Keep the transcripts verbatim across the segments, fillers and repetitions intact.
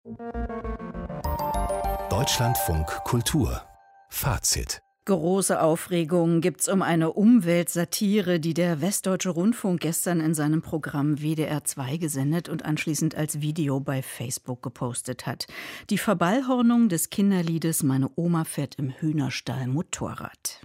Deutschlandfunk Kultur Fazit. Große Aufregung gibt's um eine Umweltsatire, die der Westdeutsche Rundfunk gestern in seinem Programm W D R zwei gesendet und anschließend als Video bei Facebook gepostet hat. Die Verballhornung des Kinderliedes »Meine Oma fährt im Hühnerstall Motorrad«.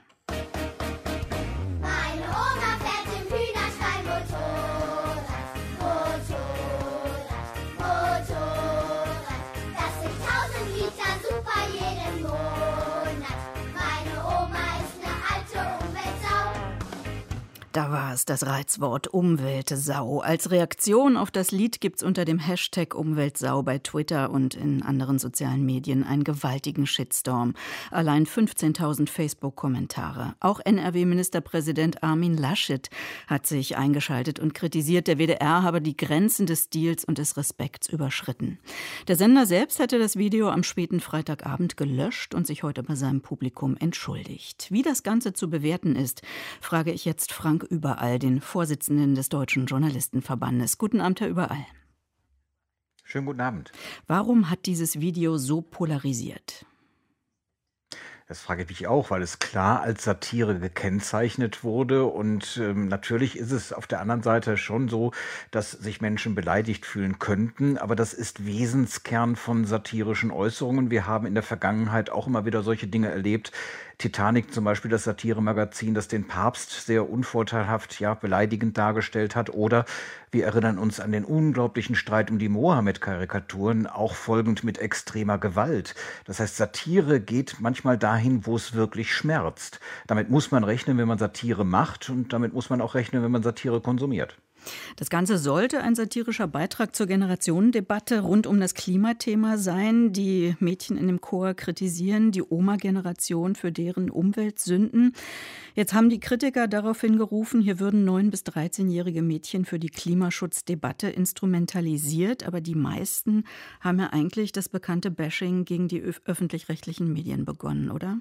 Da war es, das Reizwort Umweltsau. Als Reaktion auf das Lied gibt's unter dem Hashtag Umweltsau bei Twitter und in anderen sozialen Medien einen gewaltigen Shitstorm. Allein fünfzehntausend Facebook-Kommentare. Auch N R W-Ministerpräsident Armin Laschet hat sich eingeschaltet und kritisiert, der W D R habe die Grenzen des Stils und des Respekts überschritten. Der Sender selbst hatte das Video am späten Freitagabend gelöscht und sich heute bei seinem Publikum entschuldigt. Wie das Ganze zu bewerten ist, frage ich jetzt Frank Überall, den Vorsitzenden des Deutschen Journalistenverbandes. Guten Abend, Herr Überall. Schönen guten Abend. Warum hat dieses Video so polarisiert? Das frage ich mich auch, weil es klar als Satire gekennzeichnet wurde. Und ähm, natürlich ist es auf der anderen Seite schon so, dass sich Menschen beleidigt fühlen könnten. Aber das ist Wesenskern von satirischen Äußerungen. Wir haben in der Vergangenheit auch immer wieder solche Dinge erlebt. Titanic zum Beispiel, das Satiremagazin, das den Papst sehr unvorteilhaft, ja, beleidigend dargestellt hat. Oder wir erinnern uns an den unglaublichen Streit um die Mohammed-Karikaturen, auch folgend mit extremer Gewalt. Das heißt, Satire geht manchmal dahin, wo es wirklich schmerzt. Damit muss man rechnen, wenn man Satire macht, und damit muss man auch rechnen, wenn man Satire konsumiert. Das Ganze sollte ein satirischer Beitrag zur Generationendebatte rund um das Klimathema sein. Die Mädchen in dem Chor kritisieren die Oma-Generation für deren Umweltsünden. Jetzt haben die Kritiker daraufhin gerufen, hier würden neun- bis dreizehnjährige Mädchen für die Klimaschutzdebatte instrumentalisiert. Aber die meisten haben ja eigentlich das bekannte Bashing gegen die öf- öffentlich-rechtlichen Medien begonnen, oder?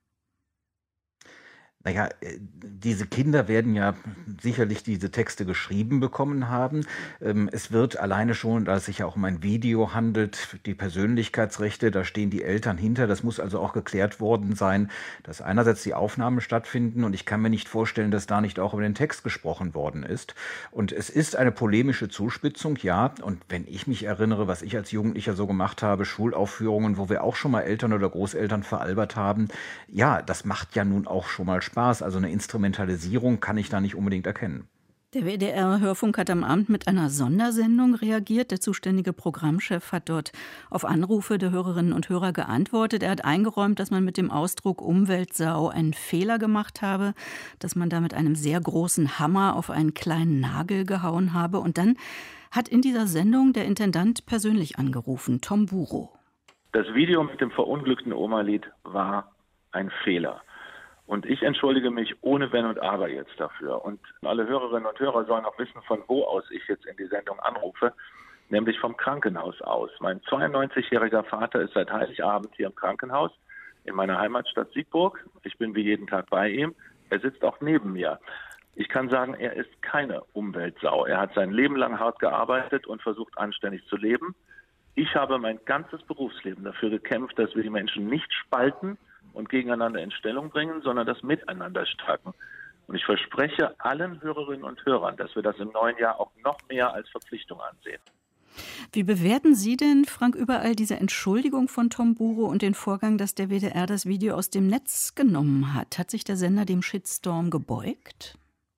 Naja, diese Kinder werden ja sicherlich diese Texte geschrieben bekommen haben. Es wird alleine schon, da es sich ja auch um ein Video handelt, die Persönlichkeitsrechte, da stehen die Eltern hinter. Das muss also auch geklärt worden sein, dass einerseits die Aufnahmen stattfinden, und ich kann mir nicht vorstellen, dass da nicht auch über den Text gesprochen worden ist. Und es ist eine polemische Zuspitzung, ja. Und wenn ich mich erinnere, was ich als Jugendlicher so gemacht habe, Schulaufführungen, wo wir auch schon mal Eltern oder Großeltern veralbert haben, ja, das macht ja nun auch schon mal Spaß. Spaß. Also eine Instrumentalisierung kann ich da nicht unbedingt erkennen. Der W D R-Hörfunk hat am Abend mit einer Sondersendung reagiert. Der zuständige Programmchef hat dort auf Anrufe der Hörerinnen und Hörer geantwortet. Er hat eingeräumt, dass man mit dem Ausdruck Umweltsau einen Fehler gemacht habe, dass man da mit einem sehr großen Hammer auf einen kleinen Nagel gehauen habe. Und dann hat in dieser Sendung der Intendant persönlich angerufen, Tom Buro. Das Video mit dem verunglückten Oma-Lied war ein Fehler. Und ich entschuldige mich ohne Wenn und Aber jetzt dafür. Und alle Hörerinnen und Hörer sollen auch wissen, von wo aus ich jetzt in die Sendung anrufe, nämlich vom Krankenhaus aus. Mein zweiundneunzigjähriger Vater ist seit Heiligabend hier im Krankenhaus in meiner Heimatstadt Siegburg. Ich bin wie jeden Tag bei ihm. Er sitzt auch neben mir. Ich kann sagen, er ist keine Umweltsau. Er hat sein Leben lang hart gearbeitet und versucht, anständig zu leben. Ich habe mein ganzes Berufsleben dafür gekämpft, dass wir die Menschen nicht spalten und gegeneinander in Stellung bringen, sondern das Miteinander stärken. Und ich verspreche allen Hörerinnen und Hörern, dass wir das im neuen Jahr auch noch mehr als Verpflichtung ansehen. Wie bewerten Sie denn, Frank Überall, diese Entschuldigung von Tom Buro und den Vorgang, dass der W D R das Video aus dem Netz genommen hat? Hat sich der Sender dem Shitstorm gebeugt?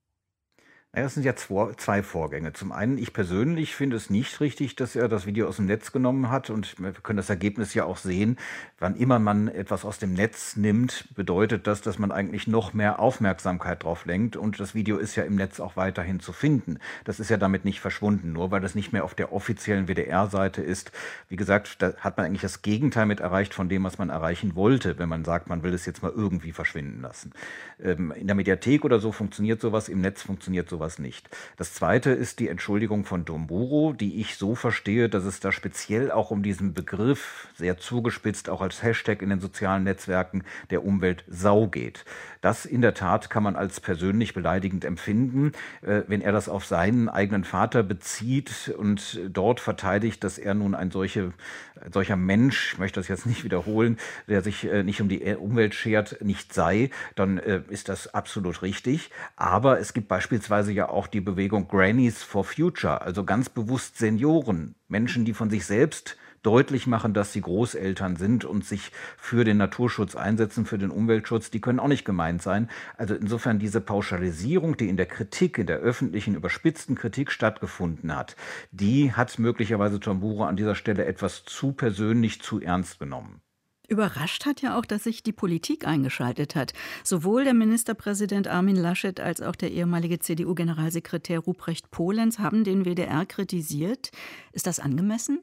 Naja, das sind ja zwei Vorgänge. Zum einen, ich persönlich finde es nicht richtig, dass er das Video aus dem Netz genommen hat, und wir können das Ergebnis ja auch sehen. Wann immer man etwas aus dem Netz nimmt, bedeutet das, dass man eigentlich noch mehr Aufmerksamkeit drauf lenkt, und das Video ist ja im Netz auch weiterhin zu finden. Das ist ja damit nicht verschwunden, nur weil das nicht mehr auf der offiziellen W D R-Seite ist. Wie gesagt, da hat man eigentlich das Gegenteil mit erreicht von dem, was man erreichen wollte, wenn man sagt, man will es jetzt mal irgendwie verschwinden lassen. In der Mediathek oder so funktioniert sowas, im Netz funktioniert sowas sowas nicht. Das Zweite ist die Entschuldigung von Domburo, die ich so verstehe, dass es da speziell auch um diesen Begriff, sehr zugespitzt auch als Hashtag in den sozialen Netzwerken, der Umweltsau geht. Das in der Tat kann man als persönlich beleidigend empfinden, äh, wenn er das auf seinen eigenen Vater bezieht und dort verteidigt, dass er nun ein solche, ein solcher Mensch, ich möchte das jetzt nicht wiederholen, der sich äh, nicht um die Umwelt schert, nicht sei, dann äh, ist das absolut richtig. Aber es gibt beispielsweise ja auch die Bewegung Grannies for Future, also ganz bewusst Senioren, Menschen, die von sich selbst deutlich machen, dass sie Großeltern sind und sich für den Naturschutz einsetzen, für den Umweltschutz, die können auch nicht gemeint sein. Also insofern diese Pauschalisierung, die in der Kritik, in der öffentlichen, überspitzten Kritik stattgefunden hat, die hat möglicherweise Tamburo an dieser Stelle etwas zu persönlich, zu ernst genommen. Überrascht hat ja auch, dass sich die Politik eingeschaltet hat. Sowohl der Ministerpräsident Armin Laschet als auch der ehemalige C D U-Generalsekretär Ruprecht Polenz haben den W D R kritisiert. Ist das angemessen?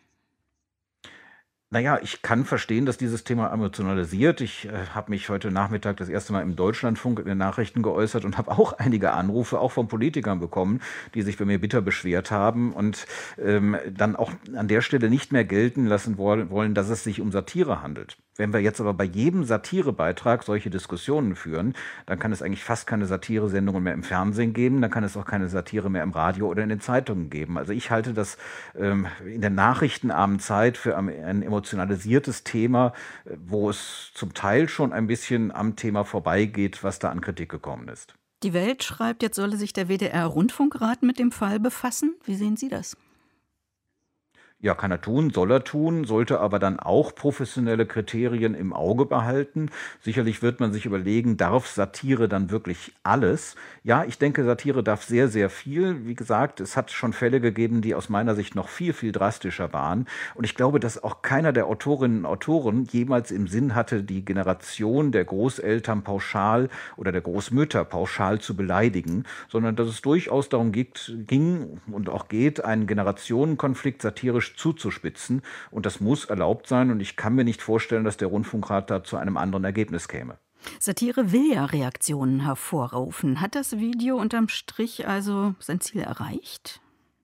Naja, ich kann verstehen, dass dieses Thema emotionalisiert. Ich äh, habe mich heute Nachmittag das erste Mal im Deutschlandfunk in den Nachrichten geäußert und habe auch einige Anrufe, auch von Politikern bekommen, die sich bei mir bitter beschwert haben und ähm, dann auch an der Stelle nicht mehr gelten lassen wollen, dass es sich um Satire handelt. Wenn wir jetzt aber bei jedem Satirebeitrag solche Diskussionen führen, dann kann es eigentlich fast keine Satiresendungen mehr im Fernsehen geben, dann kann es auch keine Satire mehr im Radio oder in den Zeitungen geben. Also ich halte das ähm, in der nachrichtenarmen Zeit für ein emotionalisiertes Thema, wo es zum Teil schon ein bisschen am Thema vorbeigeht, was da an Kritik gekommen ist. Die Welt schreibt, jetzt solle sich der W D R-Rundfunkrat mit dem Fall befassen. Wie sehen Sie das? Ja, kann er tun, soll er tun, sollte aber dann auch professionelle Kriterien im Auge behalten. Sicherlich wird man sich überlegen, darf Satire dann wirklich alles? Ja, ich denke, Satire darf sehr, sehr viel. Wie gesagt, es hat schon Fälle gegeben, die aus meiner Sicht noch viel, viel drastischer waren. Und ich glaube, dass auch keiner der Autorinnen und Autoren jemals im Sinn hatte, die Generation der Großeltern pauschal oder der Großmütter pauschal zu beleidigen, sondern dass es durchaus darum geht, ging und auch geht, einen Generationenkonflikt satirisch zuzuspitzen. Und das muss erlaubt sein. Und ich kann mir nicht vorstellen, dass der Rundfunkrat da zu einem anderen Ergebnis käme. Satire will ja Reaktionen hervorrufen. Hat das Video unterm Strich also sein Ziel erreicht?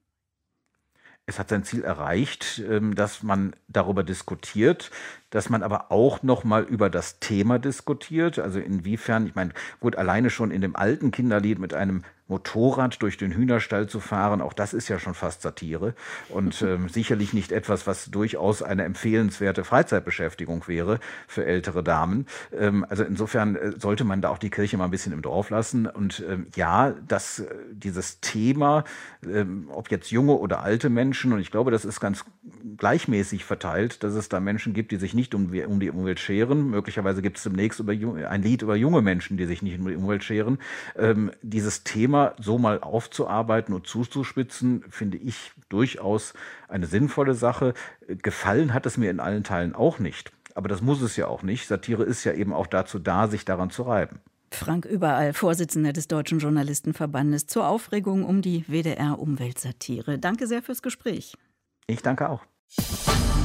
Es hat sein Ziel erreicht, dass man darüber diskutiert, dass man aber auch noch mal über das Thema diskutiert. Also inwiefern, ich meine, gut, alleine schon in dem alten Kinderlied mit einem Motorrad durch den Hühnerstall zu fahren, auch das ist ja schon fast Satire und ähm, sicherlich nicht etwas, was durchaus eine empfehlenswerte Freizeitbeschäftigung wäre für ältere Damen. Ähm, also insofern äh, sollte man da auch die Kirche mal ein bisschen im Dorf lassen. Und ähm, ja, dass äh, dieses Thema, ähm, ob jetzt junge oder alte Menschen, und ich glaube, das ist ganz gleichmäßig verteilt, dass es da Menschen gibt, die sich nicht um, um die Umwelt scheren. Möglicherweise gibt es demnächst über, ein Lied über junge Menschen, die sich nicht um die Umwelt scheren. Ähm, dieses Thema so mal aufzuarbeiten und zuzuspitzen, finde ich durchaus eine sinnvolle Sache. Gefallen hat es mir in allen Teilen auch nicht. Aber das muss es ja auch nicht. Satire ist ja eben auch dazu da, sich daran zu reiben. Frank Überall, Vorsitzender des Deutschen Journalistenverbandes, zur Aufregung um die W D R-Umweltsatire. Danke sehr fürs Gespräch. Ich danke auch.